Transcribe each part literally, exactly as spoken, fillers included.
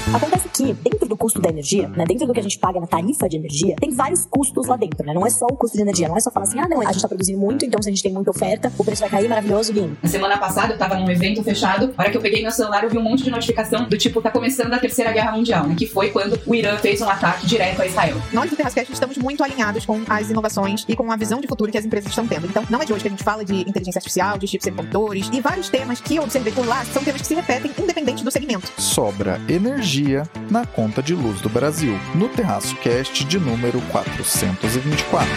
Acontece que, dentro do custo da energia, né, dentro do que a gente paga na tarifa de energia, tem vários custos lá dentro, né? Não é só o custo de energia, não é só falar assim, ah, não, a gente tá produzindo muito, então se a gente tem muita oferta, o preço vai cair, maravilhoso, lindo. Na semana passada, eu tava num evento fechado, na hora que eu peguei meu celular, eu vi um monte de notificação do tipo, tá começando a Terceira Guerra Mundial, né? Que foi quando o Irã fez um ataque direto a Israel. Nós do Terrascast estamos muito alinhados com as inovações e com a visão de futuro que as empresas estão tendo. Então, não é de hoje que a gente fala de inteligência artificial, de chips semicondutores e vários temas que eu observei por lá são temas que se repetem independente do segmento. Sobra energia na conta de luz do Brasil, no TerraçoCast de número quatrocentos e vinte e quatro.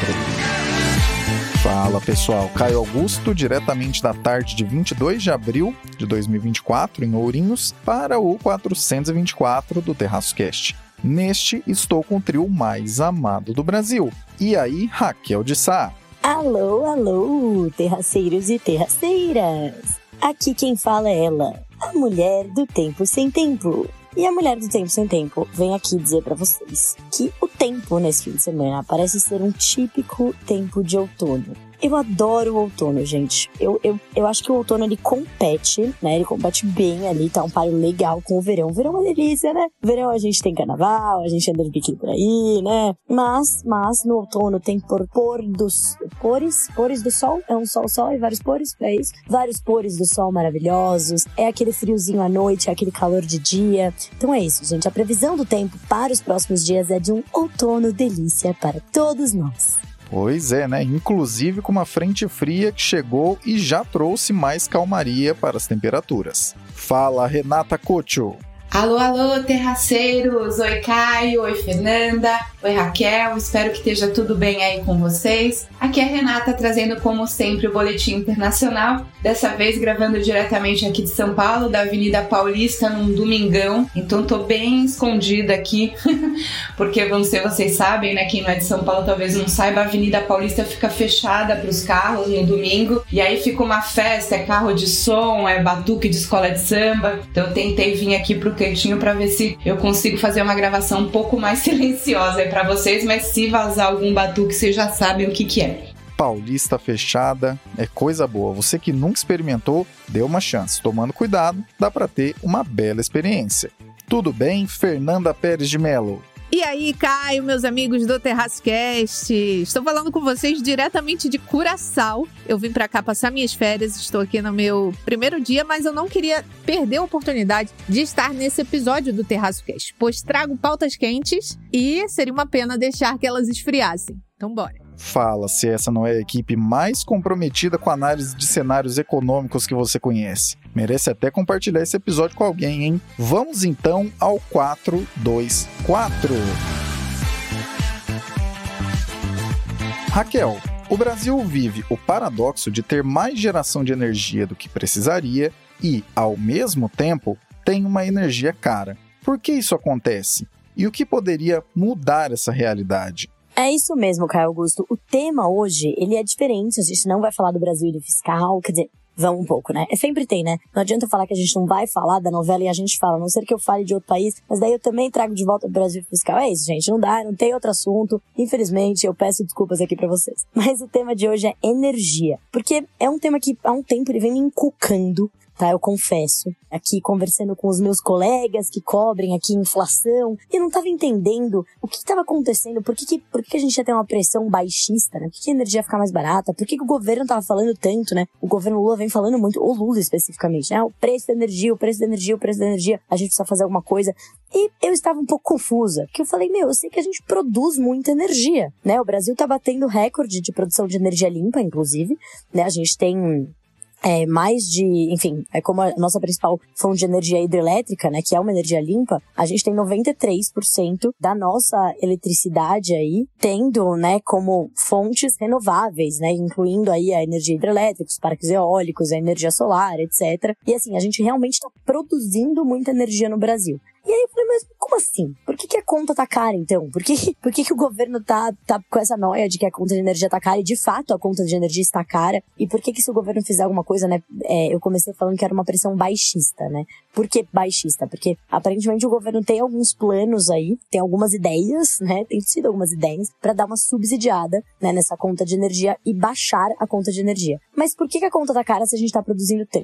Fala pessoal, Caio Augusto, diretamente da tarde de vinte e dois de abril de dois mil e vinte e quatro, em Ourinhos, para o quatrocentos e vinte e quatro do TerraçoCast. Neste, estou com o trio mais amado do Brasil. E aí, Raquel de Sá? Alô, alô, terraceiros e terraceiras! Aqui quem fala é ela, a mulher do tempo sem tempo. E a mulher do tempo sem tempo vem aqui dizer pra vocês que o tempo nesse fim de semana parece ser um típico tempo de outono. Eu adoro o outono, gente. Eu, eu, eu acho que o outono, ele compete, né? Ele compete bem ali, tá um páreo legal com o verão. O verão é uma delícia, né? Verão a gente tem carnaval, a gente anda de biquíni por aí, né? Mas, mas no outono tem por, por dos... Pores? Pores do sol? É um sol-sol e vários pores? É isso? Vários pores do sol maravilhosos. É aquele friozinho à noite, é aquele calor de dia. Então é isso, gente. A previsão do tempo para os próximos dias é de um outono delícia para todos nós. Pois é, né? Inclusive com uma frente fria que chegou e já trouxe mais calmaria para as temperaturas. Fala, Renata Cocho! Alô, alô, terraceiros! Oi, Caio! Oi, Fernanda! Oi, Raquel! Espero que esteja tudo bem aí com vocês. Aqui é a Renata trazendo, como sempre, o Boletim Internacional. Dessa vez gravando diretamente aqui de São Paulo, da Avenida Paulista, num domingão. Então tô bem escondida aqui, porque, vamos ser, vocês sabem, né? Quem não é de São Paulo talvez não saiba, a Avenida Paulista fica fechada para os carros no domingo. E aí fica uma festa, é carro de som, é batuque de escola de samba. Então eu tentei vir aqui pro quietinho para ver se eu consigo fazer uma gravação um pouco mais silenciosa aí para vocês, mas se vazar algum batuque, vocês já sabem o que que é. Paulista fechada é coisa boa. Você que nunca experimentou, dê uma chance. Tomando cuidado, dá para ter uma bela experiência. Tudo bem, Fernanda Pérez de Mello? E aí, Caio, meus amigos do TerraçoCast, estou falando com vocês diretamente de Curaçao. Eu vim pra cá passar minhas férias, estou aqui no meu primeiro dia, mas eu não queria perder a oportunidade de estar nesse episódio do TerraçoCast, pois trago pautas quentes e seria uma pena deixar que elas esfriassem. Então, bora. Fala se essa não é a equipe mais comprometida com a análise de cenários econômicos que você conhece. Merece até compartilhar esse episódio com alguém, hein? Vamos então ao quatro dois quatro. Raquel, o Brasil vive o paradoxo de ter mais geração de energia do que precisaria e, ao mesmo tempo, tem uma energia cara. Por que isso acontece? E o que poderia mudar essa realidade? É isso mesmo, Caio Augusto. O tema hoje, ele é diferente. A gente não vai falar do Brasil e do fiscal, quer dizer, vamos um pouco, né? É, sempre tem, né? Não adianta falar que a gente não vai falar da novela e a gente fala, a não ser que eu fale de outro país, mas daí eu também trago de volta o Brasil fiscal. É isso, gente, não dá, não tem outro assunto. Infelizmente, eu peço desculpas aqui pra vocês. Mas o tema de hoje é energia, porque é um tema que há um tempo ele vem me encucando, tá? Eu confesso, aqui conversando com os meus colegas que cobrem aqui inflação, e eu não tava entendendo o que estava acontecendo, por que, que, por que a gente ia ter uma pressão baixista, né? Por que, que a energia ia ficar mais barata? Por que, que o governo tava falando tanto, né? O governo Lula vem falando muito, o Lula especificamente, né? O preço da energia, o preço da energia, o preço da energia, a gente precisa fazer alguma coisa. E eu estava um pouco confusa, porque eu falei, meu, eu sei que a gente produz muita energia, né? O Brasil tá batendo recorde de produção de energia limpa, inclusive, né? A gente tem... É, mais de, enfim, é como a nossa principal fonte de energia hidrelétrica, né, que é uma energia limpa, a gente tem noventa e três por cento da nossa eletricidade aí, tendo, né, como fontes renováveis, né, incluindo aí a energia hidrelétrica, os parques eólicos, a energia solar, etcétera. E assim, a gente realmente está produzindo muita energia no Brasil. E aí eu falei, mas como assim? Por que, que a conta tá cara, então? Por que, por que, que o governo tá, tá com essa noia de que a conta de energia tá cara? E de fato a conta de energia está cara. E por que que se o governo fizer alguma coisa, né? É, eu comecei falando que era uma pressão baixista, né? Por que baixista? Porque aparentemente o governo tem alguns planos aí, tem algumas ideias, né? Tem sido algumas ideias pra dar uma subsidiada, né, nessa conta de energia e baixar a conta de energia. Mas por que que a conta tá cara se a gente tá produzindo tanto?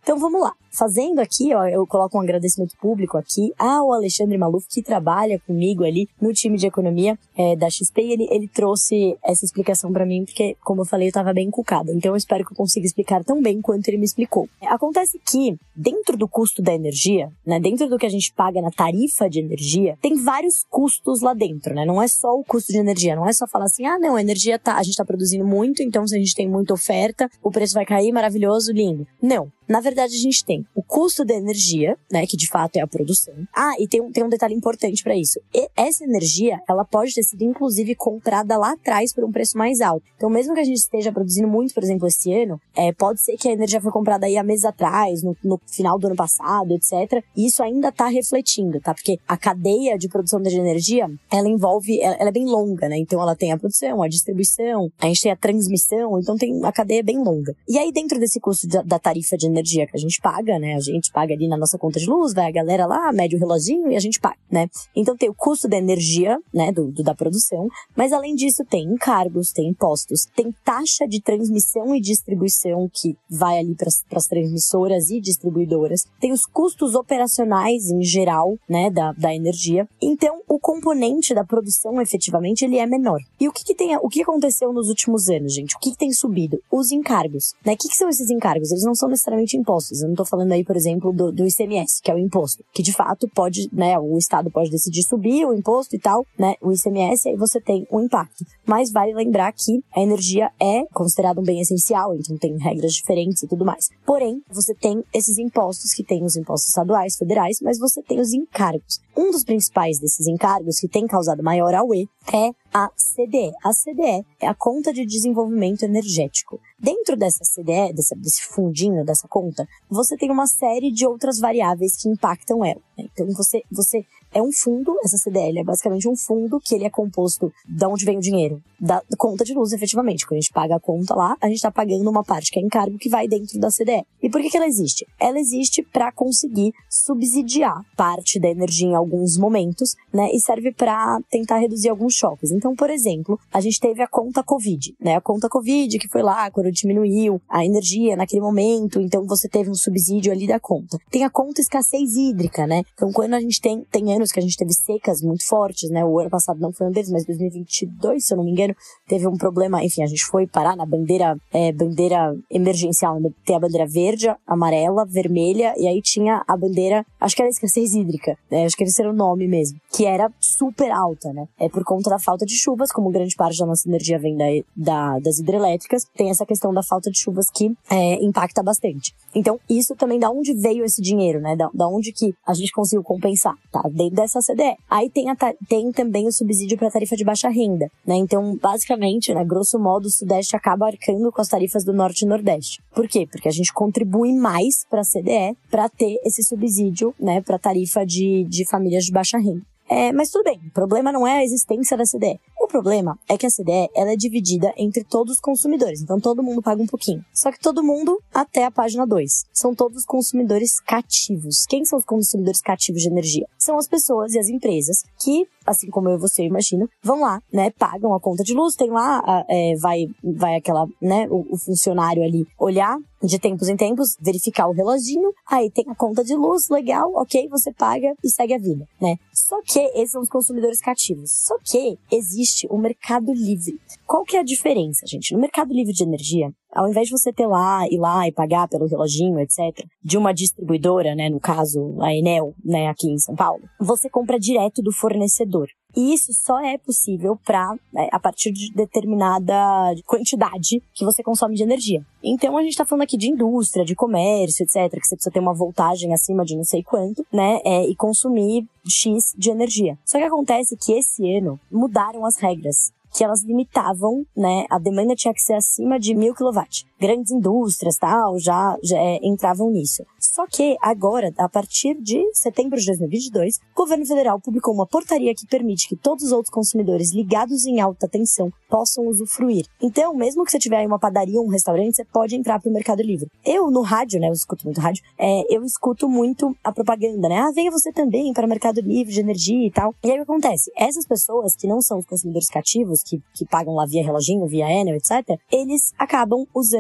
Então vamos lá. Fazendo aqui, ó, eu coloco um agradecimento público aqui ao Alexandre Maluf, que trabalha comigo ali no time de economia é, da X P, e ele, ele trouxe essa explicação pra mim, porque, como eu falei, eu tava bem encucada. Então eu espero que eu consiga explicar tão bem quanto ele me explicou. Acontece que, dentro do custo da energia, né, dentro do que a gente paga na tarifa de energia, tem vários custos lá dentro, né? Não é só o custo de energia, não é só falar assim, ah, não, a energia tá, a gente tá produzindo muito, então se a gente tem muita oferta, o preço vai cair, maravilhoso, lindo. Não. Na verdade, a gente tem o custo da energia, né, que de fato é a produção. Ah, e tem um, tem um detalhe importante para isso. E essa energia, ela pode ter sido, inclusive, comprada lá atrás por um preço mais alto. Então, mesmo que a gente esteja produzindo muito, por exemplo, esse ano, é, pode ser que a energia foi comprada aí há meses atrás, no, no final do ano passado, etcétera. E isso ainda tá refletindo, tá? Porque a cadeia de produção de energia, ela envolve, ela, ela é bem longa, né? Então, ela tem a produção, a distribuição, a gente tem a transmissão, então tem a cadeia bem longa. E aí, dentro desse custo da, da tarifa de energia, energia que a gente paga, né? A gente paga ali na nossa conta de luz, vai a galera lá, mede o reloginho e a gente paga, né? Então tem o custo da energia, né? Do, do da produção, mas além disso tem encargos, tem impostos, tem taxa de transmissão e distribuição que vai ali para as transmissoras e distribuidoras, tem os custos operacionais em geral, né? Da, da energia. Então o componente da produção efetivamente ele é menor. E o que que tem, o que aconteceu nos últimos anos, gente? O que que tem subido? Os encargos, né? O que que são esses encargos? Eles não são necessariamente impostos. Eu não tô falando aí, por exemplo, do, do I C M S, que é o imposto, que de fato pode, né, o Estado pode decidir subir o imposto e tal, né, o I C M S, aí você tem um impacto. Mas vale lembrar que a energia é considerada um bem essencial, então tem regras diferentes e tudo mais. Porém, você tem esses impostos, que tem os impostos estaduais, federais, mas você tem os encargos. Um dos principais desses encargos, que tem causado maior auê, é a C D E. A C D E é a Conta de Desenvolvimento Energético. Dentro dessa C D E, dessa, desse fundinho, dessa conta, você tem uma série de outras variáveis que impactam ela, né? Então, você, você é um fundo, essa C D E é basicamente um fundo que ele é composto de onde vem o dinheiro? Da conta de luz, efetivamente. Quando a gente paga a conta lá, a gente está pagando uma parte que é encargo que vai dentro da C D E. E por que que ela existe? Ela existe para conseguir subsidiar parte da energia em alguns momentos, né? E serve para tentar reduzir alguns choques. Então, por exemplo, a gente teve a conta Covid, né? A conta Covid que foi lá quando diminuiu a energia naquele momento, então você teve um subsídio ali da conta. Tem a conta escassez hídrica, né? Então, quando a gente tem, tem anos que a gente teve secas muito fortes, né? O ano passado não foi um deles, mas dois mil e vinte e dois, se eu não me engano, teve um problema, enfim, a gente foi parar na bandeira, é, bandeira emergencial, né? Tem a bandeira verde, amarela, vermelha, e aí tinha a bandeira, acho que era escassez hídrica, né? Acho que esse era o nome mesmo, que era super alta, né? É por conta da falta de chuvas, como grande parte da nossa energia vem da, da, das hidrelétricas, tem essa questão da falta de chuvas que é, impacta bastante. Então, isso também, da onde veio esse dinheiro, né? Da, da onde que a gente conseguiu compensar, tá? Dentro dessa C D E. Aí tem, a, tem também o subsídio para tarifa de baixa renda, né? Então, basicamente, né, grosso modo, o Sudeste acaba arcando com as tarifas do Norte e Nordeste. Por quê? Porque a gente contribui mais para a C D E para ter esse subsídio, né, para tarifa de, de famílias de baixa renda. É, mas tudo bem, o problema não é a existência da C D E. O problema é que a C D E, ela é dividida entre todos os consumidores, então todo mundo paga um pouquinho. Só que todo mundo até a página dois. São todos consumidores cativos. Quem são os consumidores cativos de energia? São as pessoas e as empresas que, assim como eu e você, eu imagino, vão lá, né, pagam a conta de luz, tem lá, é, vai, vai aquela, né, o, o funcionário ali olhar de tempos em tempos, verificar o reloginho, aí tem a conta de luz, legal, ok, você paga e segue a vida, né? Só que esses são os consumidores cativos. Só que existe o mercado livre. Qual que é a diferença, gente? No mercado livre de energia, ao invés de você ter lá, ir lá e pagar pelo reloginho, etcétera, de uma distribuidora, né, no caso a Enel, né, aqui em São Paulo, você compra direto do fornecedor. E isso só é possível para, né, a partir de determinada quantidade que você consome de energia. Então a gente tá falando aqui de indústria, de comércio, etcétera, que você precisa ter uma voltagem acima de não sei quanto, né, é, e consumir X de energia. Só que acontece que esse ano mudaram as regras, que elas limitavam, né, a demanda tinha que ser acima de mil quilowatts. Grandes indústrias, tal, já, já é, entravam nisso. Só que agora, a partir de setembro de dois mil e vinte e dois, o governo federal publicou uma portaria que permite que todos os outros consumidores ligados em alta tensão possam usufruir. Então, mesmo que você tiver aí uma padaria ou um restaurante, você pode entrar pro Mercado Livre. Eu, no rádio, né, eu escuto muito rádio, é, eu escuto muito a propaganda, né? Ah, venha você também para o Mercado Livre de energia e tal. E aí o que acontece? Essas pessoas que não são os consumidores cativos, que, que pagam lá via reloginho, via Enel, etcétera, eles acabam usando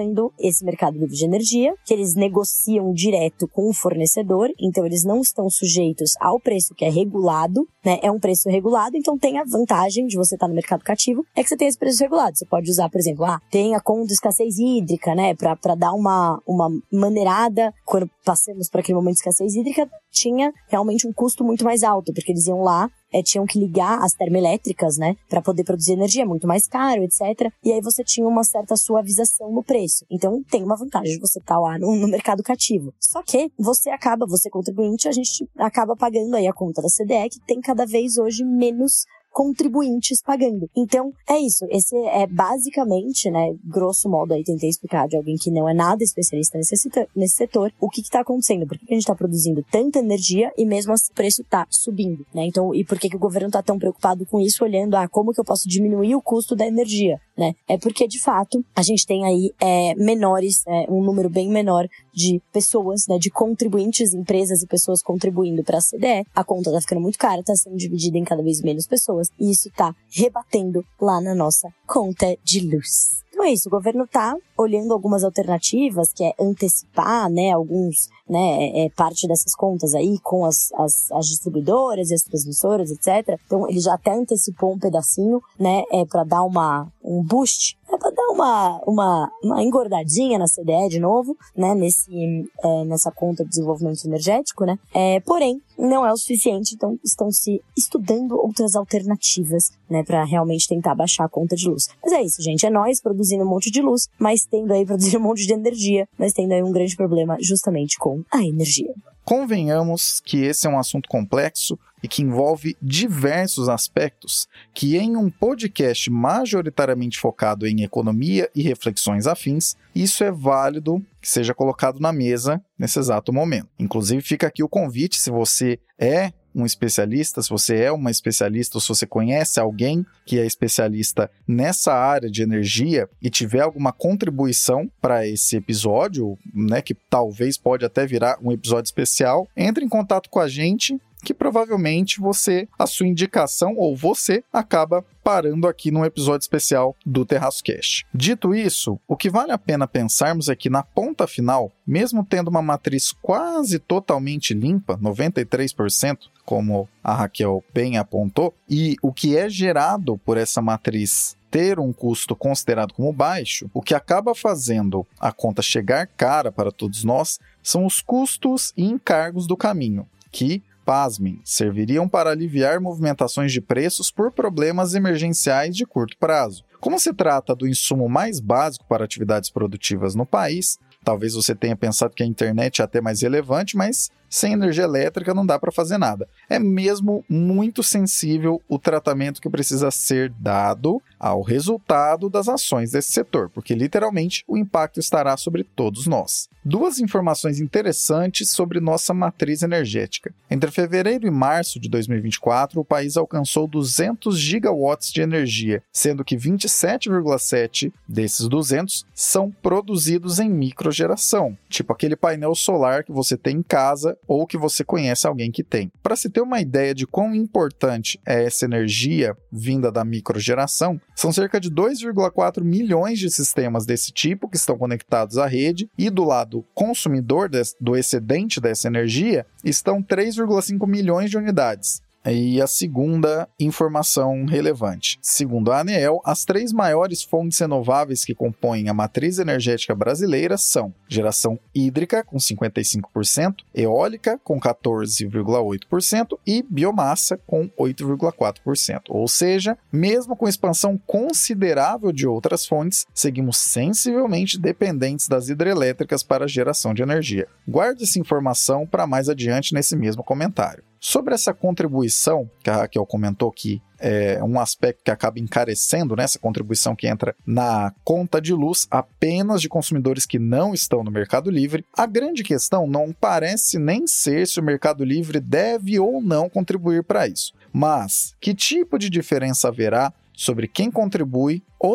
sendo esse mercado livre de energia, que eles negociam direto com o fornecedor, então eles não estão sujeitos ao preço que é regulado, né? É um preço regulado, então tem a vantagem de você estar no mercado cativo, é que você tem esse preço regulado. Você pode usar, por exemplo, ah, tem a conta de escassez hídrica, né? Pra, pra dar uma, uma maneirada, quando passamos por aquele momento de escassez hídrica, tinha realmente um custo muito mais alto, porque eles iam lá, É, tinham que ligar as termoelétricas, né, para poder produzir energia, muito mais caro, etcétera. E aí você tinha uma certa suavização no preço. Então tem uma vantagem de você estar lá no, no mercado cativo. Só que você acaba, você contribuinte, a gente acaba pagando aí a conta da C D E, que tem cada vez hoje menos contribuintes pagando. Então, é isso. Esse é basicamente, né, grosso modo aí, tentei explicar de alguém que não é nada especialista nesse setor, nesse setor o que que tá acontecendo, por que que a gente tá produzindo tanta energia e mesmo assim o preço tá subindo, né? Então, e por que que o governo tá tão preocupado com isso, olhando, ah, como que eu posso diminuir o custo da energia, né? É porque, de fato, a gente tem aí é, menores, é, um número bem menor de pessoas, né, de contribuintes, empresas e pessoas contribuindo para a C D E. A conta tá ficando muito cara, tá sendo dividida em cada vez menos pessoas, e isso tá rebatendo lá na nossa conta de luz. Então é isso, o governo tá olhando algumas alternativas, que é antecipar, né, alguns, né, é, parte dessas contas aí com as, as, as distribuidoras e as transmissoras, etcétera. Então ele já até antecipou um pedacinho, né, é para dar uma, um boost, é para dar uma, uma, uma engordadinha na C D E de novo, né, nesse, é, nessa conta de desenvolvimento energético, né, é, porém não é o suficiente, então estão se estudando outras alternativas, né, para realmente tentar baixar a conta de luz. Mas é isso, gente, é nós produzindo um monte de luz, mas tendo aí produzindo um monte de energia, mas tendo aí um grande problema justamente com a energia. Convenhamos que esse é um assunto complexo e que envolve diversos aspectos que em um podcast majoritariamente focado em economia e reflexões afins, isso é válido que seja colocado na mesa nesse exato momento. Inclusive fica aqui o convite, se você é um especialista, se você é uma especialista ou se você conhece alguém que é especialista nessa área de energia e tiver alguma contribuição para esse episódio, né, que talvez pode até virar um episódio especial, entre em contato com a gente, que provavelmente você, a sua indicação ou você acaba parando aqui num episódio especial do Terraço Cast. Dito isso, o que vale a pena pensarmos é que na ponta final, mesmo tendo uma matriz quase totalmente limpa, noventa e três por cento, como a Raquel bem apontou, e o que é gerado por essa matriz ter um custo considerado como baixo, o que acaba fazendo a conta chegar cara para todos nós são os custos e encargos do caminho, que, pasmem, serviriam para aliviar movimentações de preços por problemas emergenciais de curto prazo. Como se trata do insumo mais básico para atividades produtivas no país, talvez você tenha pensado que a internet é até mais relevante, mas sem energia elétrica não dá para fazer nada. É mesmo muito sensível o tratamento que precisa ser dado ao resultado das ações desse setor, porque literalmente o impacto estará sobre todos nós. Duas informações interessantes sobre nossa matriz energética. Entre fevereiro e março de dois mil e vinte e quatro, o país alcançou duzentos gigawatts de energia, sendo que vinte e sete vírgula sete desses duzentos são produzidos em microgeração, tipo aquele painel solar que você tem em casa ou que você conhece alguém que tem. Para se ter uma ideia de quão importante é essa energia vinda da microgeração, são cerca de dois vírgula quatro milhões de sistemas desse tipo que estão conectados à rede, e do lado consumidor do excedente dessa energia estão três vírgula cinco milhões de unidades. E a segunda informação relevante. Segundo a ANEEL, as três maiores fontes renováveis que compõem a matriz energética brasileira são geração hídrica, com cinquenta e cinco por cento, eólica, com quatorze vírgula oito por cento e biomassa, com oito vírgula quatro por cento. Ou seja, mesmo com expansão considerável de outras fontes, seguimos sensivelmente dependentes das hidrelétricas para a geração de energia. Guarde essa informação para mais adiante nesse mesmo comentário. Sobre essa contribuição, que a Raquel comentou que é um aspecto que acaba encarecendo, né, essa contribuição que entra na conta de luz apenas de consumidores que não estão no Mercado Livre, a grande questão não parece nem ser se o Mercado Livre deve ou não contribuir para isso, mas que tipo de diferença haverá sobre quem contribui ou não.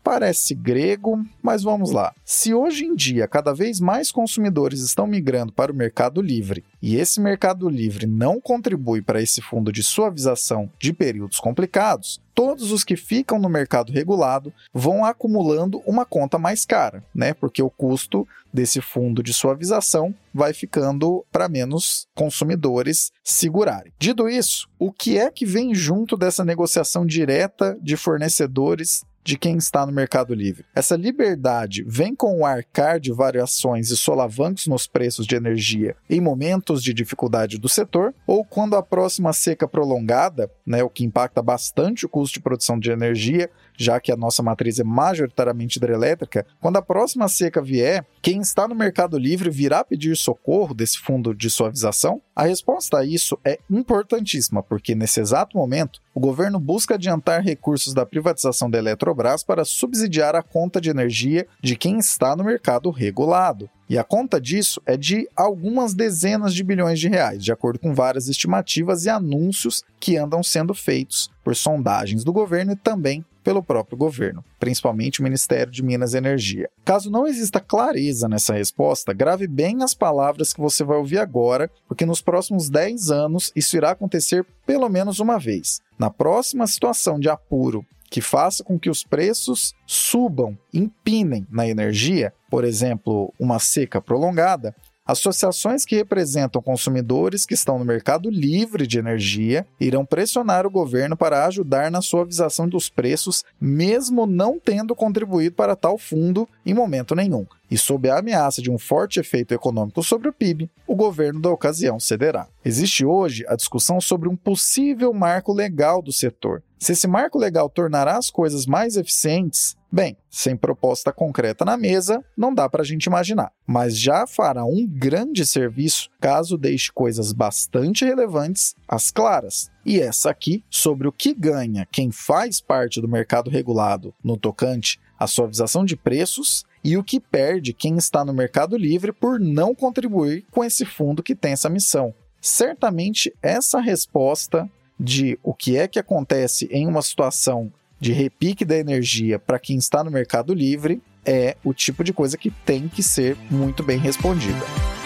Parece grego, mas vamos lá. Se hoje em dia cada vez mais consumidores estão migrando para o mercado livre e esse mercado livre não contribui para esse fundo de suavização de períodos complicados, todos os que ficam no mercado regulado vão acumulando uma conta mais cara, né? Porque o custo desse fundo de suavização vai ficando para menos consumidores segurarem. Dito isso, o que é que vem junto dessa negociação direta de fornecedores de quem está no mercado livre? Essa liberdade vem com o arcar de variações e solavancos nos preços de energia em momentos de dificuldade do setor, ou quando a próxima seca prolongada, né, o que impacta bastante o custo de produção de energia, já que a nossa matriz é majoritariamente hidrelétrica, quando a próxima seca vier, quem está no mercado livre virá pedir socorro desse fundo de suavização? A resposta a isso é importantíssima, porque nesse exato momento, o governo busca adiantar recursos da privatização da Eletrobras para subsidiar a conta de energia de quem está no mercado regulado. E a conta disso é de algumas dezenas de bilhões de reais, de acordo com várias estimativas e anúncios que andam sendo feitos por sondagens do governo e também pelo próprio governo, principalmente o Ministério de Minas e Energia. Caso não exista clareza nessa resposta, grave bem as palavras que você vai ouvir agora, porque nos próximos dez anos isso irá acontecer pelo menos uma vez. Na próxima situação de apuro que faça com que os preços subam, empinem na energia, por exemplo, uma seca prolongada, associações que representam consumidores que estão no mercado livre de energia irão pressionar o governo para ajudar na suavização dos preços, mesmo não tendo contribuído para tal fundo em momento nenhum. E sob a ameaça de um forte efeito econômico sobre o P I B, o governo da ocasião cederá. Existe hoje a discussão sobre um possível marco legal do setor. Se esse marco legal tornará as coisas mais eficientes, bem, sem proposta concreta na mesa, não dá para a gente imaginar. Mas já fará um grande serviço caso deixe coisas bastante relevantes às claras. E essa aqui, sobre o que ganha quem faz parte do mercado regulado no tocante à suavização de preços e o que perde quem está no mercado livre por não contribuir com esse fundo que tem essa missão. Certamente essa resposta de o que é que acontece em uma situação de repique da energia para quem está no mercado livre é o tipo de coisa que tem que ser muito bem respondida.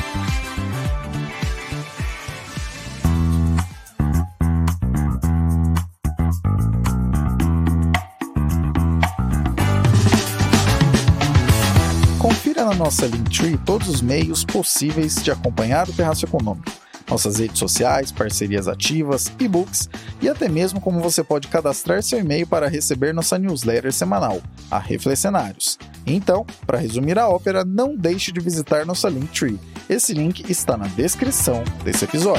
Confira na nossa Linktree todos os meios possíveis de acompanhar o Terraço Econômico. Nossas redes sociais, parcerias ativas, e-books e até mesmo como você pode cadastrar seu e-mail para receber nossa newsletter semanal, a Reflexionários. Então, para resumir a ópera, não deixe de visitar nossa Linktree. Esse link está na descrição desse episódio.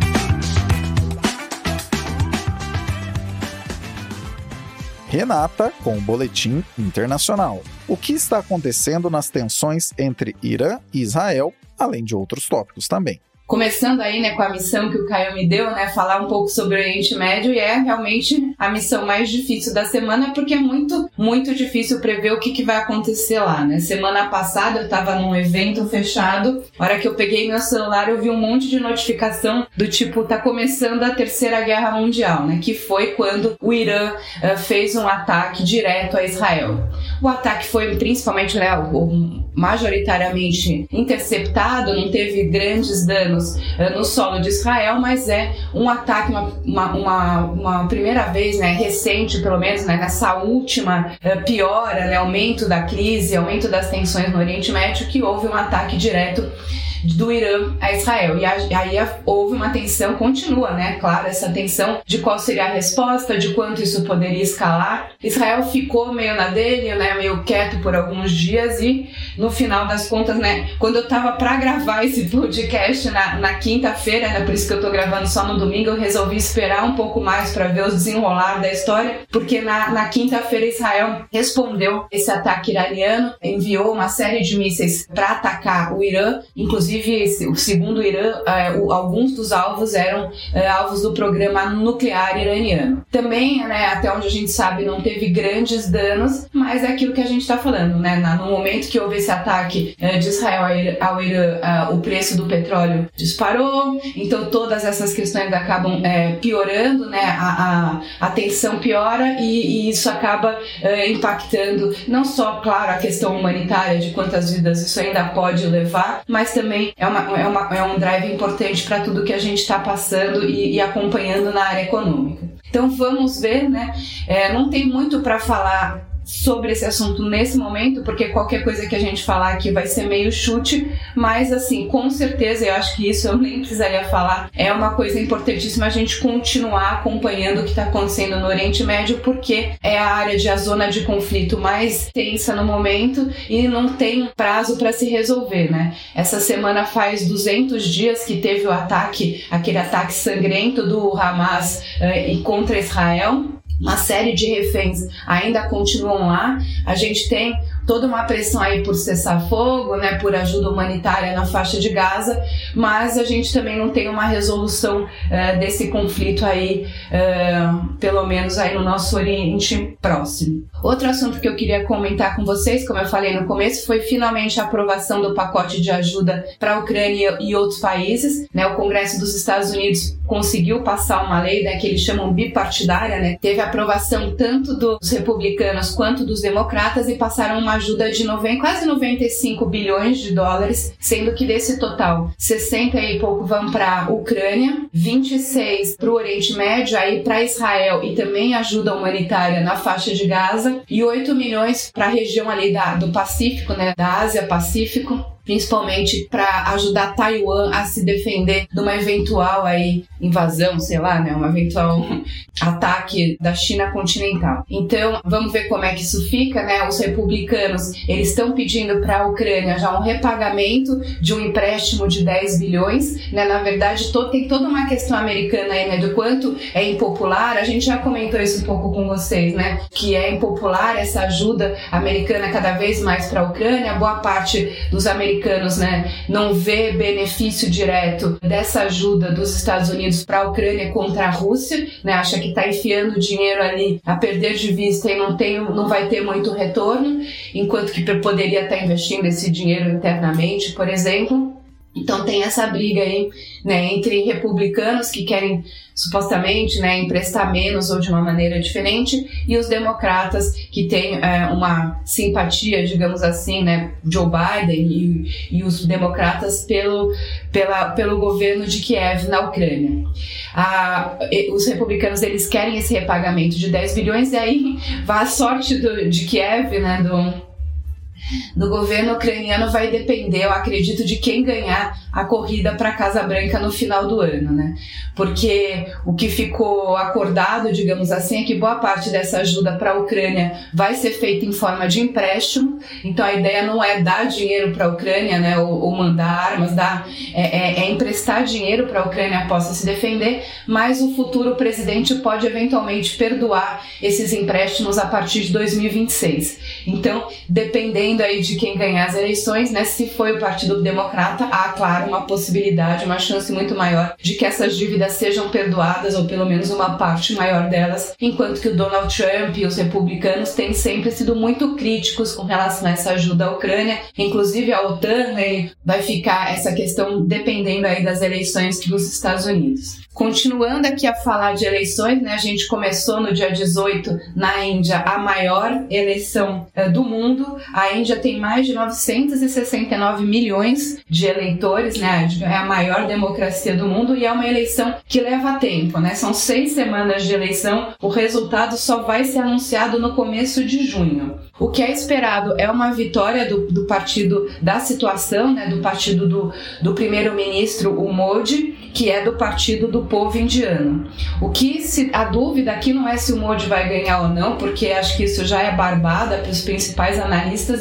Renata com o Boletim Internacional. O que está acontecendo nas tensões entre Irã e Israel, além de outros tópicos também. Começando aí, né, com a missão que o Caio me deu, né, falar um pouco sobre o Oriente Médio, e é realmente a missão mais difícil da semana, porque é muito, muito difícil prever o que, que vai acontecer lá, né. Semana passada eu estava num evento fechado, na hora que eu peguei meu celular eu vi um monte de notificação do tipo, tá começando a Terceira Guerra Mundial, né, que foi quando o Irã uh, fez um ataque direto a Israel. O ataque foi principalmente, né, majoritariamente interceptado, não teve grandes danos no solo de Israel, mas é um ataque, uma, uma, uma, uma primeira vez, né, recente pelo menos, né, nessa última uh, piora, né, aumento da crise, aumento das tensões no Oriente Médio, que houve um ataque direto do Irã a Israel. E aí houve uma tensão, continua, né, claro, essa tensão de qual seria a resposta, de quanto isso poderia escalar. Israel ficou meio na dele, né, meio quieto por alguns dias e no final das contas, né, quando eu tava pra gravar esse podcast na, na quinta-feira, né, por isso que eu tô gravando só no domingo, eu resolvi esperar um pouco mais para ver os desenrolar da história, porque na, na quinta-feira Israel respondeu esse ataque iraniano, enviou uma série de mísseis para atacar o Irã, inclusive inclusive, o segundo Irã, uh, alguns dos alvos eram uh, alvos do programa nuclear iraniano. Também, né, até onde a gente sabe, não teve grandes danos, mas é aquilo que a gente está falando, né? No momento que houve esse ataque uh, de Israel ao Irã, uh, o preço do petróleo disparou, então todas essas questões acabam é, piorando, né? A, a, a tensão piora e, e isso acaba é, impactando não só, claro, a questão humanitária de quantas vidas isso ainda pode levar, mas também é, uma, é, uma, é um drive importante para tudo que a gente está passando e, e acompanhando na área econômica. Então vamos ver, né? É, não tem muito para falar sobre esse assunto nesse momento, porque qualquer coisa que a gente falar aqui vai ser meio chute, mas assim, com certeza, eu acho que isso eu nem precisaria falar, é uma coisa importantíssima a gente continuar acompanhando o que está acontecendo no Oriente Médio, porque é a área de a zona de conflito mais tensa no momento e não tem prazo para se resolver, né? Essa semana faz duzentos dias que teve o ataque, aquele ataque sangrento do Hamas uh, contra Israel. Uma série de reféns ainda continuam lá. A gente tem toda uma pressão aí por cessar-fogo, né, por ajuda humanitária na faixa de Gaza, mas a gente também não tem uma resolução uh, desse conflito aí, uh, pelo menos aí no nosso Oriente Próximo. Outro assunto que eu queria comentar com vocês, como eu falei no começo, foi finalmente a aprovação do pacote de ajuda para a Ucrânia e outros países, né? O Congresso dos Estados Unidos conseguiu passar uma lei, né, que eles chamam bipartidária, né? Teve aprovação tanto dos republicanos quanto dos democratas e passaram uma ajuda de noventa, quase noventa e cinco bilhões de dólares, sendo que desse total, sessenta e pouco vão para a Ucrânia, vinte e seis para o Oriente Médio, aí para Israel e também ajuda humanitária na faixa de Gaza, e oito milhões para a região ali da, do Pacífico, né, da Ásia-Pacífico, principalmente para ajudar Taiwan a se defender de uma eventual aí invasão, sei lá, né, um eventual ataque da China continental. Então, vamos ver como é que isso fica, né? Os republicanos, eles estão pedindo para a Ucrânia já um repagamento de um empréstimo de dez bilhões, né? Na verdade, todo, tem toda uma questão americana aí, né, do quanto é impopular. A gente já comentou isso um pouco com vocês, né, que é impopular essa ajuda americana cada vez mais para a Ucrânia. Boa parte dos americanos né, não vê benefício direto dessa ajuda dos Estados Unidos para a Ucrânia contra a Rússia, né, acha que está enfiando dinheiro ali a perder de vista e não, tem, não vai ter muito retorno, enquanto que poderia estar investindo esse dinheiro internamente, por exemplo. Então tem essa briga aí, né, entre republicanos que querem supostamente, né, emprestar menos ou de uma maneira diferente, e os democratas que têm é, uma simpatia, digamos assim, né, Joe Biden e, e os democratas pelo, pela, pelo governo de Kiev na Ucrânia. Ah, os republicanos, eles querem esse repagamento de dez bilhões, e aí a sorte do, de Kiev, né, do do governo ucraniano vai depender, eu acredito, de quem ganhar a corrida para a Casa Branca no final do ano, né? Porque o que ficou acordado, digamos assim, é que boa parte dessa ajuda para a Ucrânia vai ser feita em forma de empréstimo. Então a ideia não é dar dinheiro para a Ucrânia, né, ou, ou mandar armas, dar, é, é, é emprestar dinheiro para a Ucrânia possa se defender, mas o futuro presidente pode eventualmente perdoar esses empréstimos a partir de dois mil e vinte e seis. Então, dependendo aí de quem ganhar as eleições, né, se foi o Partido Democrata, há, claro, uma possibilidade, uma chance muito maior de que essas dívidas sejam perdoadas, ou pelo menos uma parte maior delas, enquanto que o Donald Trump e os republicanos têm sempre sido muito críticos com relação a essa ajuda à Ucrânia. Inclusive a OTAN, né, vai ficar essa questão dependendo aí das eleições dos Estados Unidos. Continuando aqui a falar de eleições, né, a gente começou no dia dezoito na Índia a maior eleição uh, do mundo. A Índia tem mais de novecentos e sessenta e nove milhões de eleitores, né, é a maior democracia do mundo, e é uma eleição que leva tempo, né, são seis semanas de eleição, o resultado só vai ser anunciado no começo de junho. O que é esperado é uma vitória do, do partido da situação, né, do partido do, do primeiro-ministro, o Modi, que é do Partido do Povo Indiano. O que se, a dúvida aqui não é se o Modi vai ganhar ou não, porque acho que isso já é barbada para os principais analistas.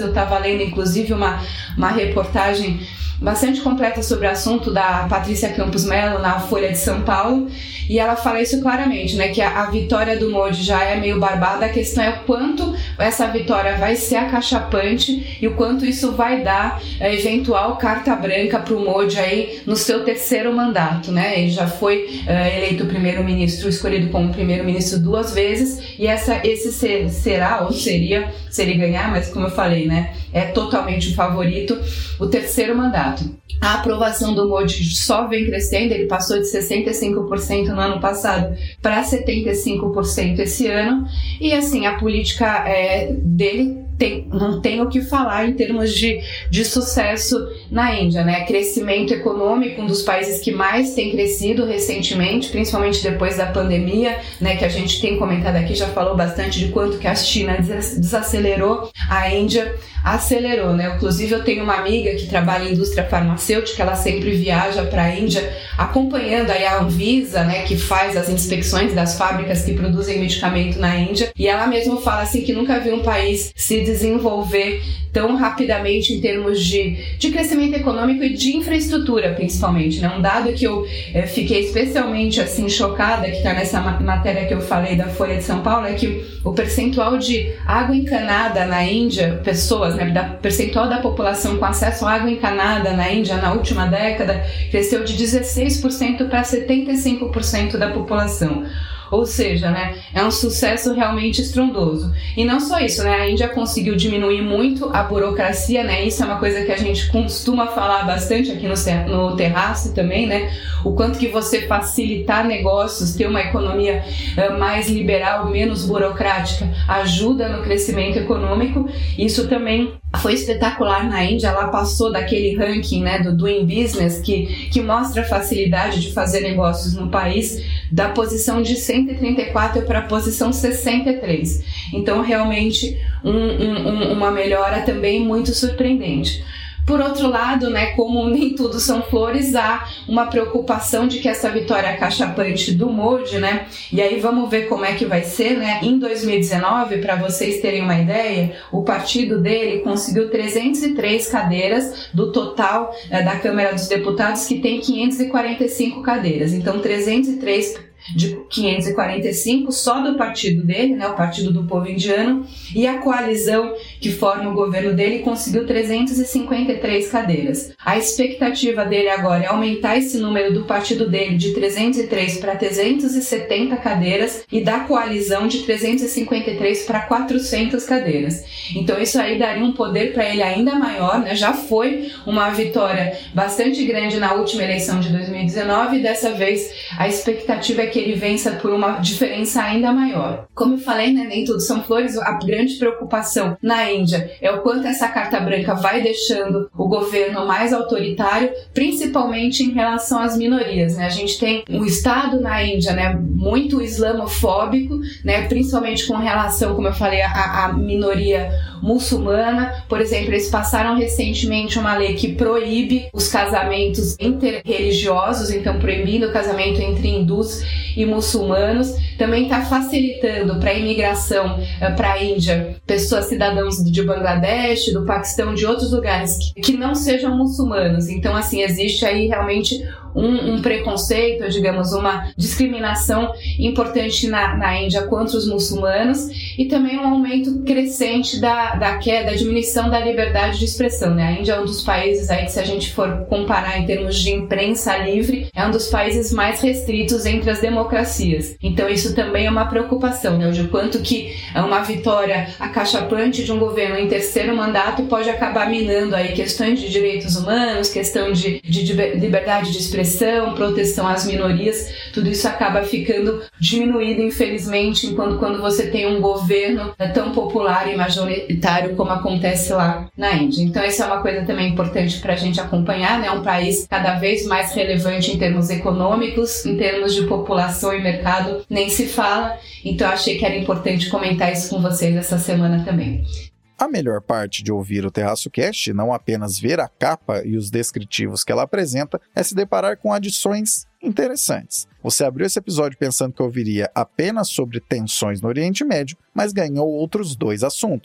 Eu estava lendo, inclusive, uma, uma reportagem bastante completa sobre o assunto da Patrícia Campos Mello na Folha de São Paulo, e ela fala isso claramente, né, que a, a vitória do Modi já é meio barbada, a questão é o quanto essa vitória vai ser acachapante e o quanto isso vai dar a eventual carta branca para o Modi aí no seu terceiro mandato, né? Ele já foi uh, eleito primeiro-ministro, escolhido como primeiro-ministro duas vezes, e essa, esse ser, será ou seria, se ele ganhar, mas como eu falei, né, é totalmente o favorito, o terceiro mandato. A aprovação do Modi só vem crescendo, ele passou de sessenta e cinco por cento no ano passado para setenta e cinco por cento esse ano, e assim, a política é, dele tem, não tem o que falar em termos de, de sucesso na Índia, né? Crescimento econômico, um dos países que mais tem crescido recentemente, principalmente depois da pandemia, né? Que a gente tem comentado aqui, já falou bastante de quanto que a China desacelerou, a Índia acelerou, né? Inclusive eu tenho uma amiga que trabalha em indústria farmacêutica, ela sempre viaja para a Índia acompanhando aí a Anvisa, né? Que faz as inspeções das fábricas que produzem medicamento na Índia, e ela mesma fala assim que nunca viu um país se desenvolver tão rapidamente em termos de, de crescimento econômico e de infraestrutura, principalmente, né? Um dado que eu é, fiquei especialmente assim chocada, que está nessa matéria que eu falei da Folha de São Paulo, é que o percentual de água encanada na Índia, pessoas, né, da percentual da população com acesso à água encanada na Índia na última década cresceu de dezesseis por cento para setenta e cinco por cento da população. Ou seja, né, é um sucesso realmente estrondoso. E não só isso, né, a Índia conseguiu diminuir muito a burocracia, né, isso é uma coisa que a gente costuma falar bastante aqui no, no Terraço também, né, o quanto que você facilitar negócios, ter uma economia uh, mais liberal, menos burocrática, ajuda no crescimento econômico. Isso também foi espetacular na Índia, ela passou daquele ranking, né, do Doing Business, que, que mostra a facilidade de fazer negócios no país, da posição de cento e trinta e quatro para a posição sessenta e três. Então, realmente, um, um, uma melhora também muito surpreendente. Por outro lado, né, como nem tudo são flores, há uma preocupação de que essa vitória acachapante do Modi, né, e aí vamos ver como é que vai ser, né, em dois mil e dezenove, para vocês terem uma ideia, o partido dele conseguiu trezentas e três cadeiras do total é, da Câmara dos Deputados, que tem quinhentas e quarenta e cinco cadeiras, então trezentas e três de quinhentas e quarenta e cinco só do partido dele, né, o Partido do Povo Indiano, e a coalizão que forma o governo dele conseguiu trezentas e cinquenta e três cadeiras. A expectativa dele agora é aumentar esse número do partido dele de trezentas e três para trezentas e setenta cadeiras e da coalizão de trezentas e cinquenta e três para quatrocentas cadeiras. Então isso aí daria um poder para ele ainda maior, né? Já foi uma vitória bastante grande na última eleição de dois mil e dezenove, e dessa vez a expectativa é que ele vença por uma diferença ainda maior. Como eu falei, né, nem tudo são flores, a grande preocupação na Índia é o quanto essa carta branca vai deixando o governo mais autoritário, principalmente em relação às minorias, né? A gente tem um estado na Índia, né, muito islamofóbico, né, principalmente com relação, como eu falei, à, à minoria muçulmana. Por exemplo, eles passaram recentemente uma lei que proíbe os casamentos interreligiosos, então proibindo o casamento entre hindus e muçulmanos. Também está facilitando para a imigração uh, para a Índia pessoas cidadãos de Bangladesh, do Paquistão, de outros lugares que, que não sejam muçulmanos. Então, assim, existe aí realmente um, um preconceito, digamos, uma discriminação importante na, na Índia contra os muçulmanos, e também um aumento crescente da, da queda, da diminuição da liberdade de expressão, né? A Índia é um dos países aí que, se a gente for comparar em termos de imprensa livre, é um dos países mais restritos entre as democracias. Então isso também é uma preocupação, né? De quanto que uma vitória acachapante de um governo em terceiro mandato pode acabar minando aí questões de direitos humanos, questão de, de, de liberdade de expressão, proteção às minorias. Tudo isso acaba ficando diminuído, infelizmente, enquanto quando você tem um governo tão popular e majoritário como acontece lá na Índia. Então isso é uma coisa também importante para a gente acompanhar, né? Um país cada vez mais relevante em termos econômicos, em termos de população e mercado, nem se fala. Então achei que era importante comentar isso com vocês essa semana também. A melhor parte de ouvir o Terraço Cast, não apenas ver a capa e os descritivos que ela apresenta, é se deparar com adições interessantes. Você abriu esse episódio pensando que ouviria apenas sobre tensões no Oriente Médio, mas ganhou outros dois assuntos.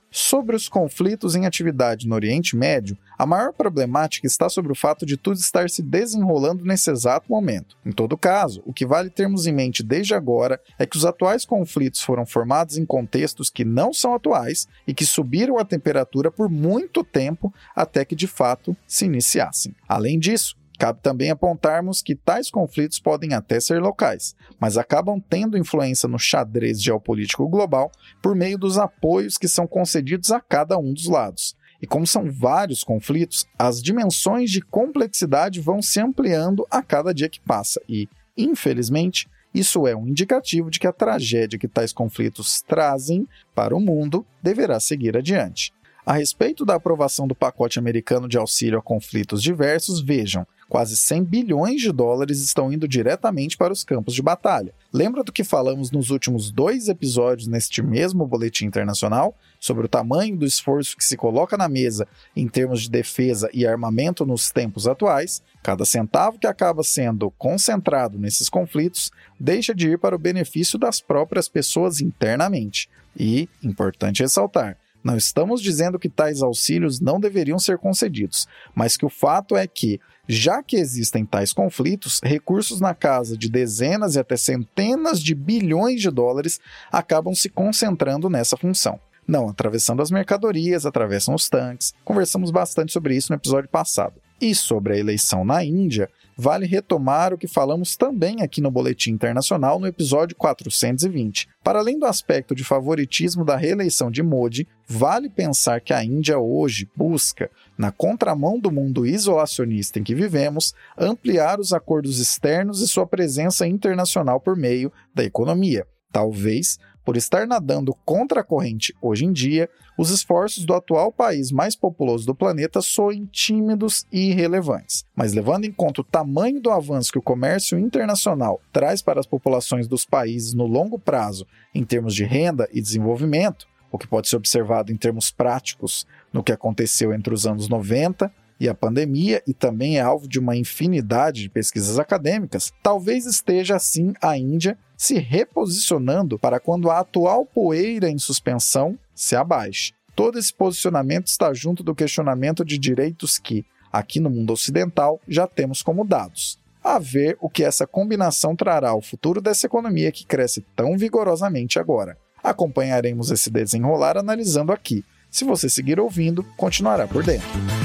Sobre os conflitos em atividade no Oriente Médio, a maior problemática está sobre o fato de tudo estar se desenrolando nesse exato momento. Em todo caso, o que vale termos em mente desde agora é que os atuais conflitos foram formados em contextos que não são atuais e que subiram a temperatura por muito tempo até que de fato se iniciassem. Além disso, cabe também apontarmos que tais conflitos podem até ser locais, mas acabam tendo influência no xadrez geopolítico global por meio dos apoios que são concedidos a cada um dos lados. E como são vários conflitos, as dimensões de complexidade vão se ampliando a cada dia que passa e, infelizmente, isso é um indicativo de que a tragédia que tais conflitos trazem para o mundo deverá seguir adiante. A respeito da aprovação do pacote americano de auxílio a conflitos diversos, vejam, quase cem bilhões de dólares estão indo diretamente para os campos de batalha. Lembra do que falamos nos últimos dois episódios neste mesmo boletim internacional? Sobre o tamanho do esforço que se coloca na mesa em termos de defesa e armamento nos tempos atuais? Cada centavo que acaba sendo concentrado nesses conflitos deixa de ir para o benefício das próprias pessoas internamente. E, importante ressaltar, não estamos dizendo que tais auxílios não deveriam ser concedidos, mas que o fato é que, já que existem tais conflitos, recursos na casa de dezenas e até centenas de bilhões de dólares acabam se concentrando nessa função. Não atravessando as mercadorias, atravessam os tanques. Conversamos bastante sobre isso no episódio passado. E sobre a eleição na Índia, vale retomar o que falamos também aqui no Boletim Internacional no episódio quatrocentos e vinte. Para além do aspecto de favoritismo da reeleição de Modi, vale pensar que a Índia hoje busca, na contramão do mundo isolacionista em que vivemos, ampliar os acordos externos e sua presença internacional por meio da economia. Talvez, por estar nadando contra a corrente hoje em dia, os esforços do atual país mais populoso do planeta soem tímidos e irrelevantes. Mas levando em conta o tamanho do avanço que o comércio internacional traz para as populações dos países no longo prazo em termos de renda e desenvolvimento, o que pode ser observado em termos práticos no que aconteceu entre os anos noventa e a pandemia, e também é alvo de uma infinidade de pesquisas acadêmicas, talvez esteja assim a Índia se reposicionando para quando a atual poeira em suspensão se abaixe. Todo esse posicionamento está junto do questionamento de direitos que, aqui no mundo ocidental, já temos como dados. A ver o que essa combinação trará ao futuro dessa economia que cresce tão vigorosamente agora. Acompanharemos esse desenrolar analisando aqui. Se você seguir ouvindo, continuará por dentro.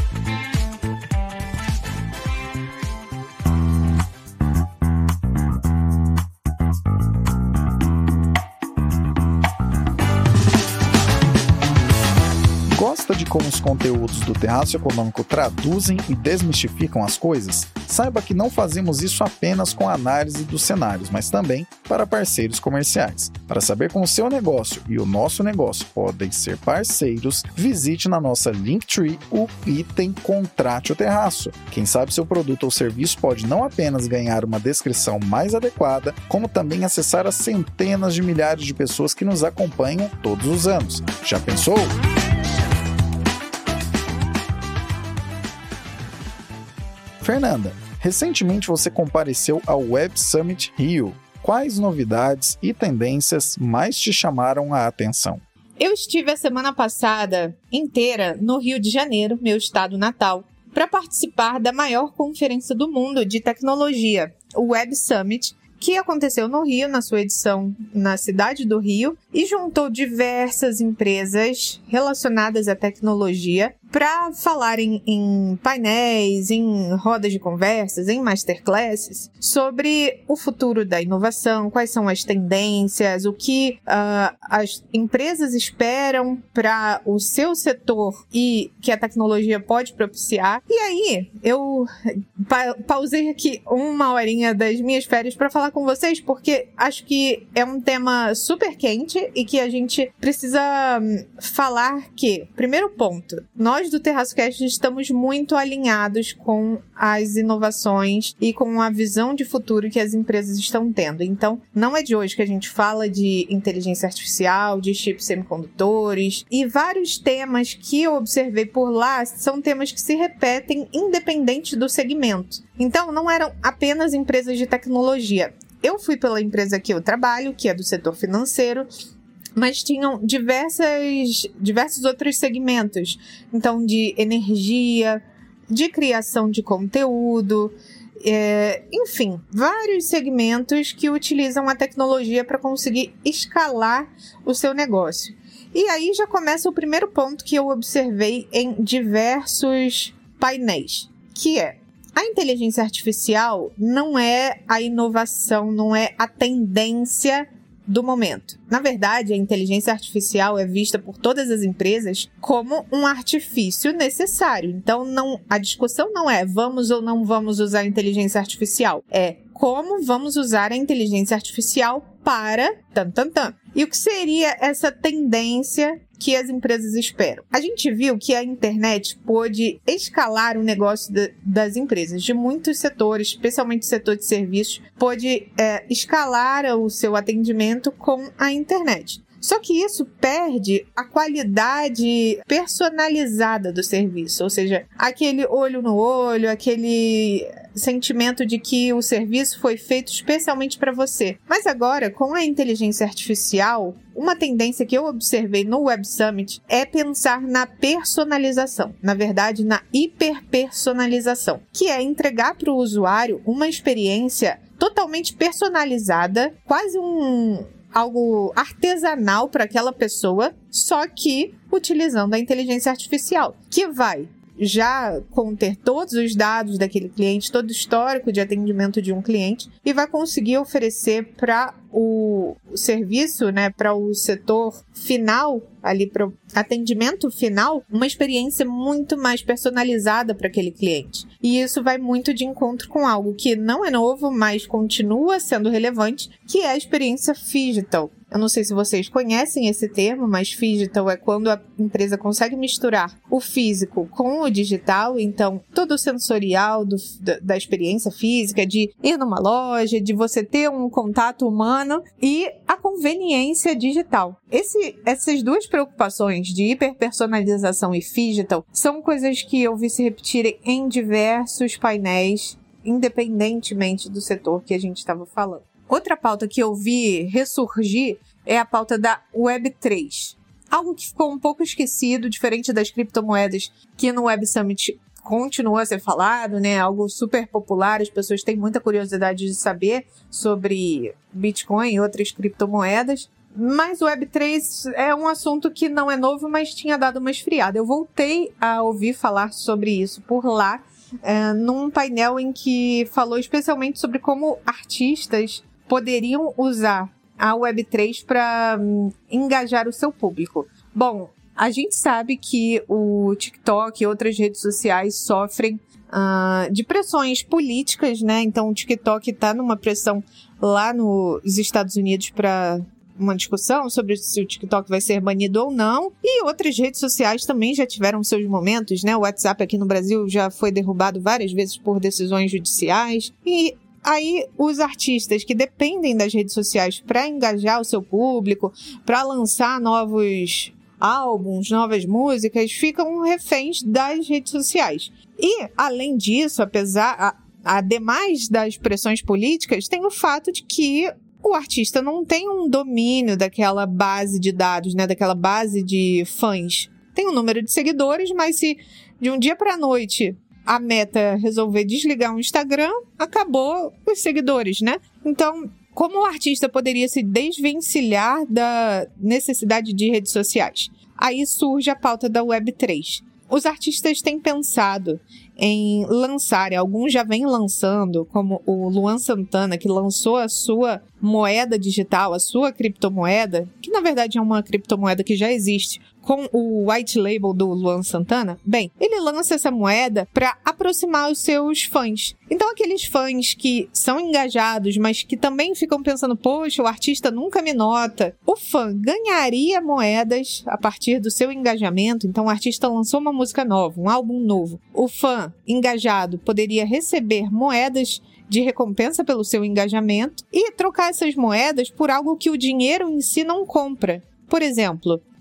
Gosta de como os conteúdos do Terraço Econômico traduzem e desmistificam as coisas? Saiba que não fazemos isso apenas com a análise dos cenários, mas também para parceiros comerciais. Para saber como o seu negócio e o nosso negócio podem ser parceiros, visite na nossa Linktree o item Contrate o Terraço. Quem sabe seu produto ou serviço pode não apenas ganhar uma descrição mais adequada, como também acessar as centenas de milhares de pessoas que nos acompanham todos os anos. Já pensou? Fernanda, recentemente você compareceu ao Web Summit Rio. Quais novidades e tendências mais te chamaram a atenção? Eu estive a semana passada inteira no Rio de Janeiro, meu estado natal, para participar da maior conferência do mundo de tecnologia, o Web Summit, que aconteceu no Rio, na sua edição na cidade do Rio, e juntou diversas empresas relacionadas à tecnologia para falarem em painéis, em rodas de conversas, em masterclasses, sobre o futuro da inovação, quais são as tendências, o que uh, as empresas esperam para o seu setor e que a tecnologia pode propiciar. E aí, eu pa- pausei aqui uma horinha das minhas férias para falar com vocês, porque acho que é um tema super quente e que a gente precisa um, falar que, primeiro ponto, nós do TerraçoCast estamos muito alinhados com as inovações e com a visão de futuro que as empresas estão tendo. Então, não é de hoje que a gente fala de inteligência artificial, de chips semicondutores, e vários temas que eu observei por lá são temas que se repetem independente do segmento. Então, não eram apenas empresas de tecnologia. Eu fui pela empresa que eu trabalho, que é do setor financeiro, mas tinham diversas, diversos outros segmentos. Então, de energia, de criação de conteúdo, é, enfim, vários segmentos que utilizam a tecnologia para conseguir escalar o seu negócio. E aí já começa o primeiro ponto que eu observei em diversos painéis, que é: a inteligência artificial não é a inovação, não é a tendência do momento. Na verdade, a inteligência artificial é vista por todas as empresas como um artifício necessário. Então, não, a discussão não é vamos ou não vamos usar a inteligência artificial, é como vamos usar a inteligência artificial para tan, tan, tan. E o que seria essa tendência que as empresas esperam? A gente viu que a internet pôde escalar o negócio de, das empresas, de muitos setores, especialmente o setor de serviços, pôde é, escalar o seu atendimento com a internet. Só que isso perde a qualidade personalizada do serviço, ou seja, aquele olho no olho, aquele sentimento de que o serviço foi feito especialmente para você. Mas agora, com a inteligência artificial, uma tendência que eu observei no Web Summit é pensar na personalização, na verdade, na hiperpersonalização, que é entregar para o usuário uma experiência totalmente personalizada, quase um... algo artesanal para aquela pessoa, só que utilizando a inteligência artificial, que vai já conter todos os dados daquele cliente, todo o histórico de atendimento de um cliente, e vai conseguir oferecer para o serviço, né, para o setor final, ali para o atendimento final, uma experiência muito mais personalizada para aquele cliente. E isso vai muito de encontro com algo que não é novo, mas continua sendo relevante, que é a experiência phygital. Eu não sei se vocês conhecem esse termo, mas phygital é quando a empresa consegue misturar o físico com o digital, então todo o sensorial do, da, da experiência física, de ir numa loja, de você ter um contato humano, e a conveniência digital. Esse, essas duas preocupações de hiperpersonalização e phygital são coisas que eu vi se repetirem em diversos painéis, independentemente do setor que a gente estava falando. Outra pauta que eu vi ressurgir é a pauta da Web três. Algo que ficou um pouco esquecido, diferente das criptomoedas, que no Web Summit continua a ser falado, né? Algo super popular, as pessoas têm muita curiosidade de saber sobre Bitcoin e outras criptomoedas. Mas o Web três é um assunto que não é novo, mas tinha dado uma esfriada. Eu voltei a ouvir falar sobre isso por lá, é, num painel em que falou especialmente sobre como artistas poderiam usar a Web três para hum, engajar o seu público. Bom, a gente sabe que o TikTok e outras redes sociais sofrem uh, de pressões políticas, né? Então o TikTok está numa pressão lá nos Estados Unidos para uma discussão sobre se o TikTok vai ser banido ou não. E outras redes sociais também já tiveram seus momentos, né? O WhatsApp aqui no Brasil já foi derrubado várias vezes por decisões judiciais. E aí os artistas que dependem das redes sociais para engajar o seu público, para lançar novos álbuns, novas músicas, ficam reféns das redes sociais. E, além disso, apesar, ademais das pressões políticas, tem o fato de que o artista não tem um domínio daquela base de dados, né, daquela base de fãs. Tem um número de seguidores, mas se de um dia para a noite a Meta resolver desligar o Instagram, acabou os seguidores, né? Então, como o artista poderia se desvencilhar da necessidade de redes sociais? Aí surge a pauta da Web três. Os artistas têm pensado em lançar, alguns já vêm lançando, como o Luan Santana, que lançou a sua moeda digital, a sua criptomoeda, que na verdade é uma criptomoeda que já existe, com o white label do Luan Santana. Bem, ele lança essa moeda para aproximar os seus fãs. Então aqueles fãs que são engajados, mas que também ficam pensando, poxa, o artista nunca me nota. O fã ganharia moedas a partir do seu engajamento. Então o artista lançou uma música nova, um álbum novo. O fã engajado poderia receber moedas de recompensa pelo seu engajamento e trocar essas moedas por algo que o dinheiro em si não compra. Por exemplo,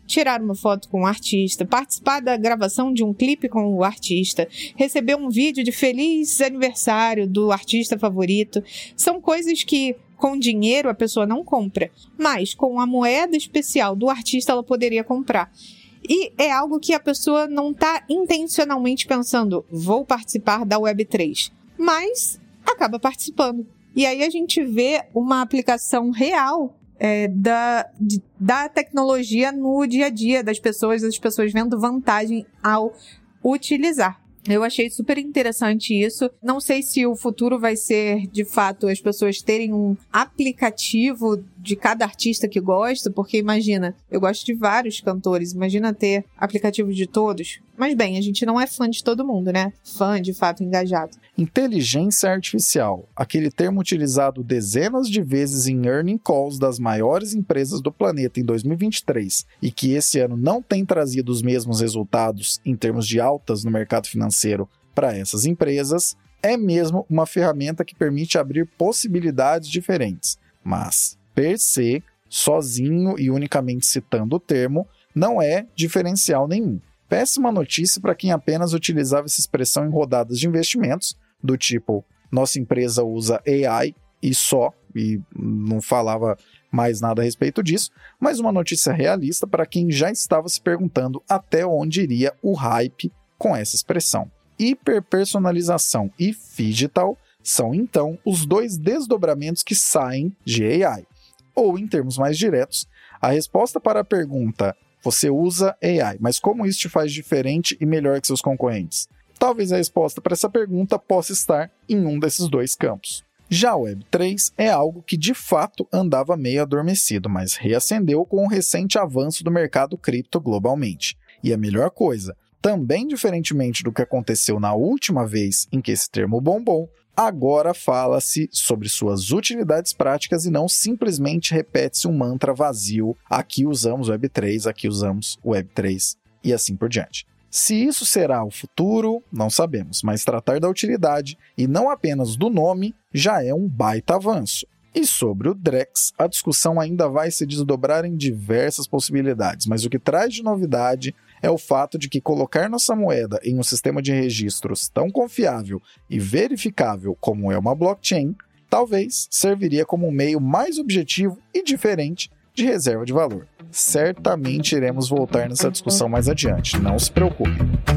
tirar uma foto com o artista, participar da gravação de um clipe com o artista, receber um vídeo de feliz aniversário do artista favorito. São coisas que com dinheiro a pessoa não compra, mas com a moeda especial do artista ela poderia comprar. E é algo que a pessoa não está intencionalmente pensando, vou participar da web três, mas acaba participando. E aí a gente vê uma aplicação real É, da, de, da tecnologia no dia a dia das pessoas, das pessoas vendo vantagem ao utilizar. Eu achei super interessante isso. Não sei se o futuro vai ser, de fato, as pessoas terem um aplicativo de cada artista que gosta, porque imagina, eu gosto de vários cantores, imagina ter aplicativo de todos. Mas bem, a gente não é fã de todo mundo, né? Fã, de fato, engajado. Inteligência artificial, aquele termo utilizado dezenas de vezes em earning calls das maiores empresas do planeta em dois mil e vinte e três e que esse ano não tem trazido os mesmos resultados em termos de altas no mercado financeiro para essas empresas, é mesmo uma ferramenta que permite abrir possibilidades diferentes. Mas, per se, sozinho e unicamente citando o termo, não é diferencial nenhum. Péssima notícia para quem apenas utilizava essa expressão em rodadas de investimentos, do tipo, nossa empresa usa A I e só, e não falava mais nada a respeito disso, mas uma notícia realista para quem já estava se perguntando até onde iria o hype com essa expressão. Hiperpersonalização e phygital são, então, os dois desdobramentos que saem de A I. Ou, em termos mais diretos, a resposta para a pergunta você usa A I, mas como isso te faz diferente e melhor que seus concorrentes? Talvez a resposta para essa pergunta possa estar em um desses dois campos. Já a web três é algo que de fato andava meio adormecido, mas reacendeu com o recente avanço do mercado cripto globalmente. E a melhor coisa, também diferentemente do que aconteceu na última vez em que esse termo bombou, agora fala-se sobre suas utilidades práticas e não simplesmente repete-se um mantra vazio, aqui usamos web três, aqui usamos web três e assim por diante. Se isso será o futuro, não sabemos, mas tratar da utilidade e não apenas do nome já é um baita avanço. E sobre o Drex, a discussão ainda vai se desdobrar em diversas possibilidades, mas o que traz de novidade é o fato de que colocar nossa moeda em um sistema de registros tão confiável e verificável como é uma blockchain, talvez serviria como um meio mais objetivo e diferente de reserva de valor. Certamente iremos voltar nessa discussão mais adiante, não se preocupe.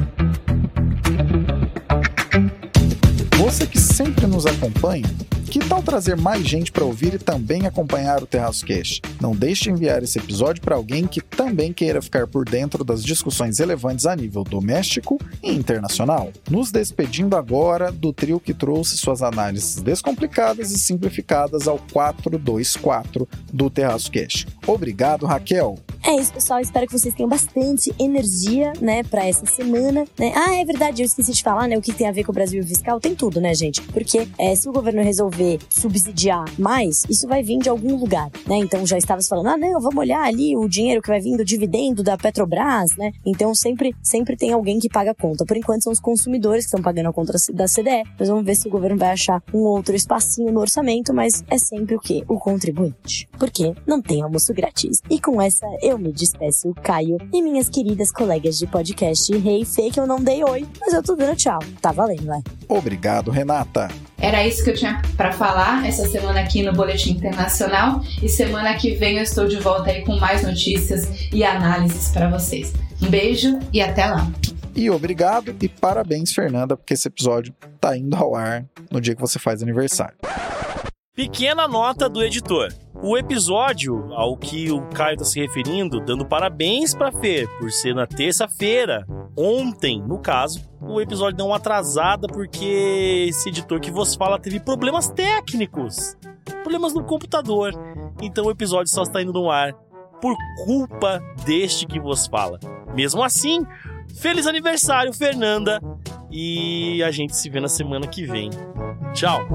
Você que sempre nos acompanha, que tal trazer mais gente para ouvir e também acompanhar o TerraçoCast? Não deixe de enviar esse episódio para alguém que também queira ficar por dentro das discussões relevantes a nível doméstico e internacional. Nos despedindo agora do trio que trouxe suas análises descomplicadas e simplificadas ao quatrocentos e vinte e quatro do TerraçoCast. Obrigado, Raquel! É isso, pessoal. Espero que vocês tenham bastante energia, né, pra essa semana, né? Ah, é verdade, eu esqueci de falar, né, o que tem a ver com o Brasil fiscal. Tem tudo, né, gente? Porque é, se o governo resolver subsidiar mais, isso vai vir de algum lugar, né? Então já estava se falando, ah, não, vamos olhar ali o dinheiro que vai vir do dividendo da Petrobras, né? Então sempre, sempre tem alguém que paga a conta. Por enquanto são os consumidores que estão pagando a conta da C D E. Mas vamos ver se o governo vai achar um outro espacinho no orçamento, mas é sempre o quê? O contribuinte. Porque não tem almoço grátis. E com essa, eu me despeço, Caio, e minhas queridas colegas de podcast. Rei, Fê, que eu não dei oi, mas eu tô dando tchau. Tá valendo, vai. Obrigado, Renata. Era isso que eu tinha para falar essa semana aqui no Boletim Internacional. E semana que vem eu estou de volta aí com mais notícias e análises para vocês. Um beijo e até lá. E obrigado e parabéns, Fernanda, porque esse episódio tá indo ao ar no dia que você faz aniversário. Pequena nota do editor. O episódio ao que o Caio está se referindo, dando parabéns para Fê por ser na terça-feira, ontem, no caso, o episódio deu uma atrasada porque esse editor que vos fala teve problemas técnicos, problemas no computador. Então o episódio só está indo no ar por culpa deste que vos fala. Mesmo assim, feliz aniversário, Fernanda, e a gente se vê na semana que vem. Tchau!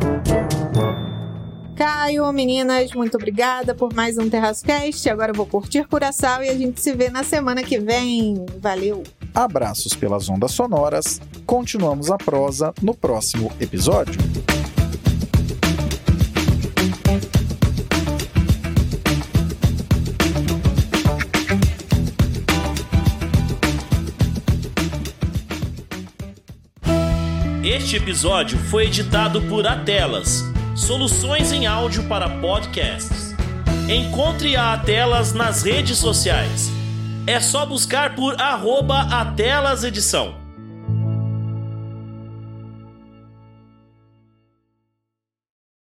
Caio, meninas, muito obrigada por mais um TerraçoCast. Agora eu vou curtir Curaçao e a gente se vê na semana que vem. Valeu! Abraços pelas ondas sonoras. Continuamos a prosa no próximo episódio. Este episódio foi editado por Atelas, soluções em áudio para podcasts. Encontre a Atelas nas redes sociais. É só buscar por arroba Atelas Edição.